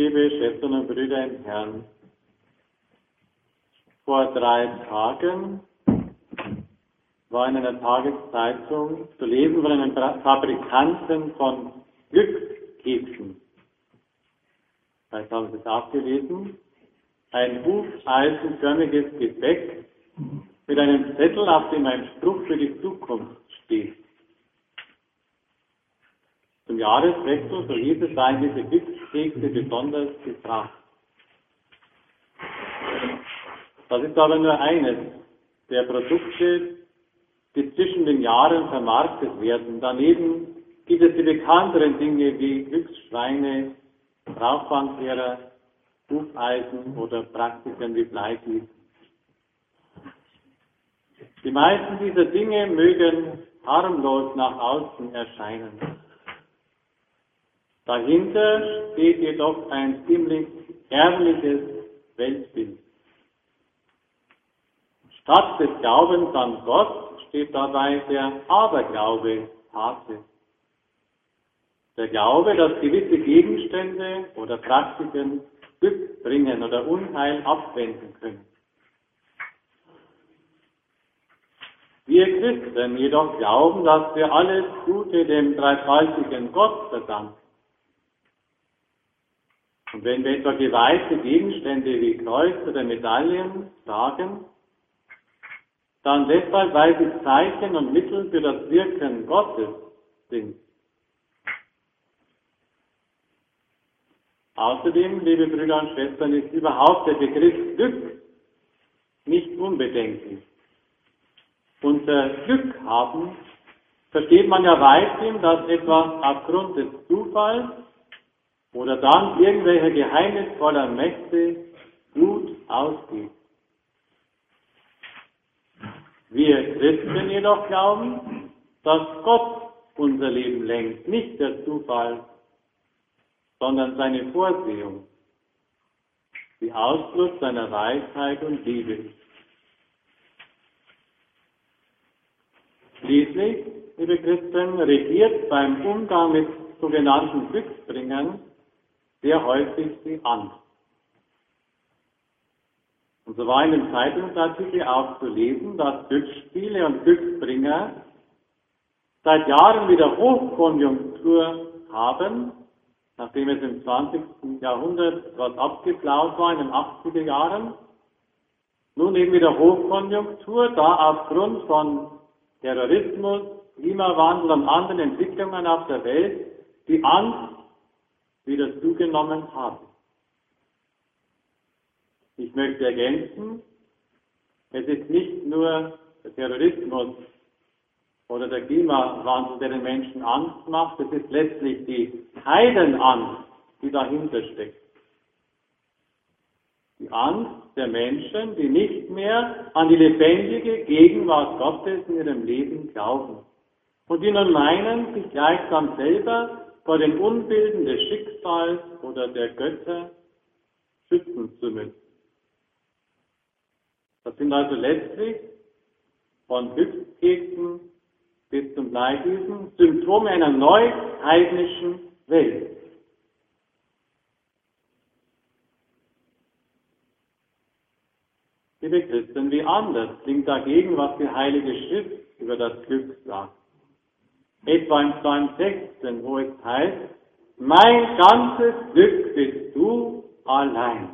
Liebe Schwestern und Brüder im Herrn, vor 3 Tagen war in einer Tageszeitung zu lesen von einem Fabrikanten von Glückskeksen. Vielleicht haben Sie es auch gelesen. Ein hufeisenförmiges Gebäck mit einem Zettel, auf dem ein Spruch für die Zukunft steht. Zum Jahreswechsel, so hieß es, seien diese Glückskekse besonders gefragt. Das ist aber nur eines der Produkte, die zwischen den Jahren vermarktet werden. Daneben gibt es die bekannteren Dinge wie Glücksschweine, Rauchfangkehrer, Hufeisen oder Praktiken wie Bleigießen. Die meisten dieser Dinge mögen harmlos nach außen erscheinen. Dahinter steht jedoch ein ziemlich ehrliches Weltbild. Statt des Glaubens an Gott steht dabei der Aberglaube Pate. Der Glaube, dass gewisse Gegenstände oder Praktiken Glück bringen oder Unheil abwenden können. Wir Christen jedoch glauben, dass wir alles Gute dem dreifaltigen Gott verdanken. Und wenn wir etwa geweihte Gegenstände wie Kreuz oder Medaillen tragen, dann deshalb, weil sie Zeichen und Mittel für das Wirken Gottes sind. Außerdem, liebe Brüder und Schwestern, ist überhaupt der Begriff Glück nicht unbedenklich. Unter Glück haben versteht man ja weithin, dass etwas aufgrund des Zufalls oder dann irgendwelcher geheimnisvoller Mächte gut ausgeht. Wir Christen jedoch glauben, dass Gott unser Leben lenkt, nicht der Zufall, sondern seine Vorsehung, die Ausfluss seiner Weisheit und Liebe ist. Schließlich, liebe Christen, regiert beim Umgang mit sogenannten Glücksbringern sehr häufig die Angst. Und so war in dem Zeitungsartikel auch zu lesen, dass Glücksspiele und Glücksbringer seit Jahren wieder Hochkonjunktur haben, nachdem es im 20. Jahrhundert etwas abgeflaut war in den 80er Jahren. Nun eben wieder Hochkonjunktur, da aufgrund von Terrorismus, Klimawandel und anderen Entwicklungen auf der Welt die Angst wieder zugenommen hat. Ich möchte ergänzen, es ist nicht nur der Terrorismus oder der Klimawandel, der den Menschen Angst macht, es ist letztlich die Heidenangst, die dahinter steckt. Die Angst der Menschen, die nicht mehr an die lebendige Gegenwart Gottes in ihrem Leben glauben und die nun meinen, sich gleichsam selber vor den Unbilden des Schicksals oder der Götter schützen zu müssen. Das sind also letztlich von Glückskeksen bis zum Bleigießen Symptome einer neuheidnischen Welt. Liebe Christen, wie anders klingt dagegen, was die Heilige Schrift über das Glück sagt. Etwa im Psalm 16, wo es heißt, mein ganzes Glück bist du allein.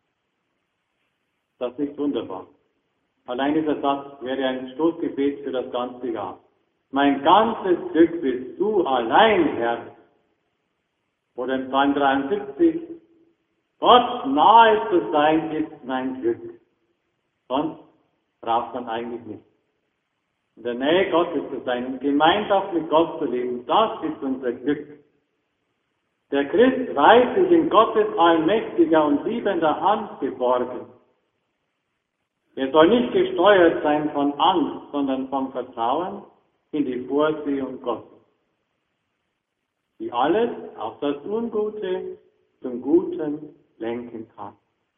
Das ist wunderbar. Allein dieser Satz wäre ein Stoßgebet für das ganze Jahr. Mein ganzes Glück bist du allein, Herr. Oder im Psalm 73, Gott nahe zu sein ist mein Glück. Sonst braucht man eigentlich nicht. In der Nähe Gottes zu sein, in Gemeinschaft mit Gott zu leben, das ist unser Glück. Der Christ weiß sich in Gottes allmächtiger und liebender Hand geborgen. Er soll nicht gesteuert sein von Angst, sondern vom Vertrauen in die Vorsehung Gottes, die alles, auch das Ungute, zum Guten lenken kann.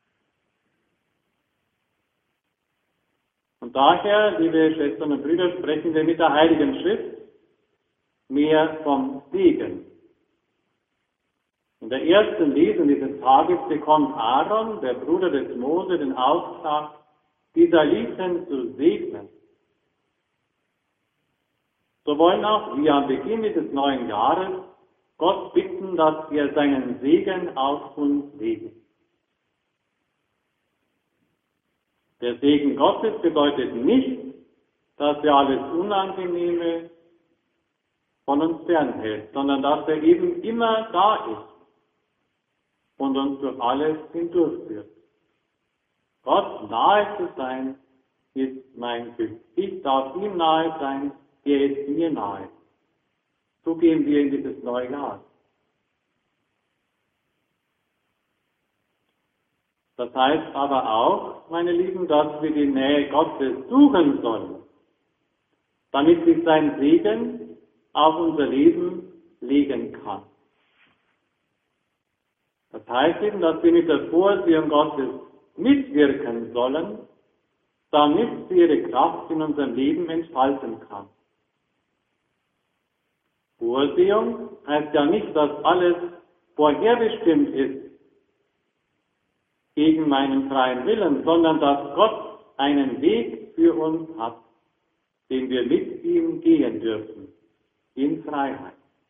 Und daher, liebe Schwestern und Brüder, sprechen wir mit der Heiligen Schrift mehr vom Segen In der ersten Lesung dieses Tages bekommt Aaron, der Bruder des Mose, den Auftrag, die Israeliten zu segnen. So wollen auch wir am Beginn dieses neuen Jahres Gott bitten, dass er seinen Segen auf uns legt. Der Segen Gottes bedeutet nicht, dass er alles Unangenehme von uns fernhält, sondern dass er eben immer da ist und uns durch alles hindurchführt. Gott nahe zu sein, ist mein Glück. Ich darf ihm nahe sein, er ist mir nahe. So gehen wir in dieses neue Jahr. Das heißt aber auch, meine Lieben, dass wir die Nähe Gottes suchen sollen, damit sich sein Segen auf unser Leben legen kann. Das heißt eben, dass wir mit der Vorsehung Gottes mitwirken sollen, damit sie ihre Kraft in unserem Leben entfalten kann. Vorsehung heißt ja nicht, dass alles vorherbestimmt ist gegen meinen freien Willen, sondern dass Gott einen Weg für uns hat, den wir mit ihm gehen dürfen, in Freiheit.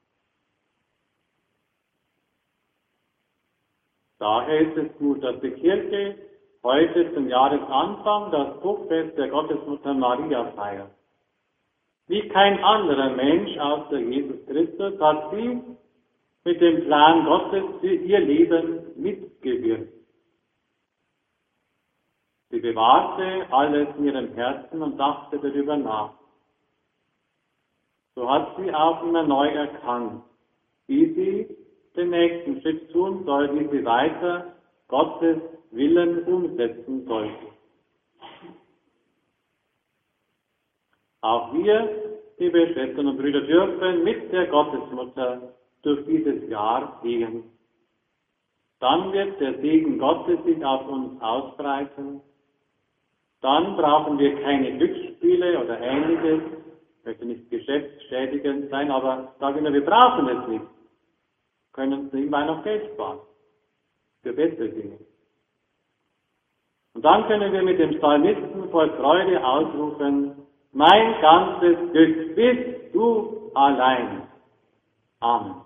Daher ist es gut, dass die Kirche heute zum Jahresanfang das Hochfest der Gottesmutter Maria feiert. Wie kein anderer Mensch außer Jesus Christus hat sie mit dem Plan Gottes für ihr Leben mitgewirkt. Sie bewahrte alles in ihrem Herzen und dachte darüber nach. So hat sie auch immer neu erkannt, wie sie den nächsten Schritt tun soll, wie sie weiter Gottes Willen umsetzen sollte. Auch wir, liebe Schwestern und Brüder, dürfen mit der Gottesmutter durch dieses Jahr gehen. Dann wird der Segen Gottes sich auf uns ausbreiten. Dann brauchen wir keine Glücksspiele oder Ähnliches. Ich möchte nicht geschäftsschädigend sein, aber sagen wir brauchen es nicht. Wir können uns nebenbei noch Geld sparen. Für bessere Dinge. Und dann können wir mit dem Psalmisten voll Freude ausrufen, mein ganzes Glück bist du allein. Amen.